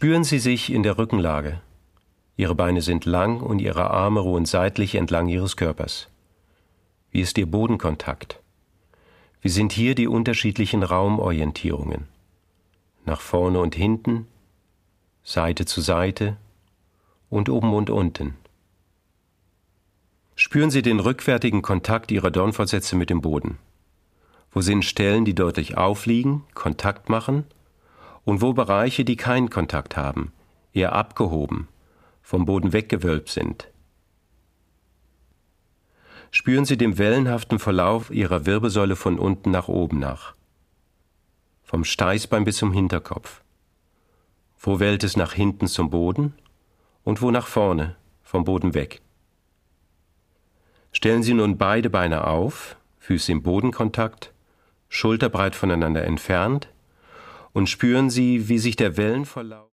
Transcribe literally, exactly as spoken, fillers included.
Spüren Sie sich in der Rückenlage. Ihre Beine sind lang und Ihre Arme ruhen seitlich entlang Ihres Körpers. Wie ist Ihr Bodenkontakt? Wie sind hier die unterschiedlichen Raumorientierungen? Nach vorne und hinten, Seite zu Seite und oben und unten. Spüren Sie den rückwärtigen Kontakt Ihrer Dornfortsätze mit dem Boden. Wo sind Stellen, die deutlich aufliegen, Kontakt machen, und wo Bereiche, die keinen Kontakt haben, eher abgehoben, vom Boden weggewölbt sind. Spüren Sie den wellenhaften Verlauf Ihrer Wirbelsäule von unten nach oben nach. Vom Steißbein bis zum Hinterkopf. Wo wellt es nach hinten zum Boden und wo nach vorne, vom Boden weg. Stellen Sie nun beide Beine auf, Füße im Bodenkontakt, schulterbreit voneinander entfernt, und spüren Sie, wie sich der Wellenverlauf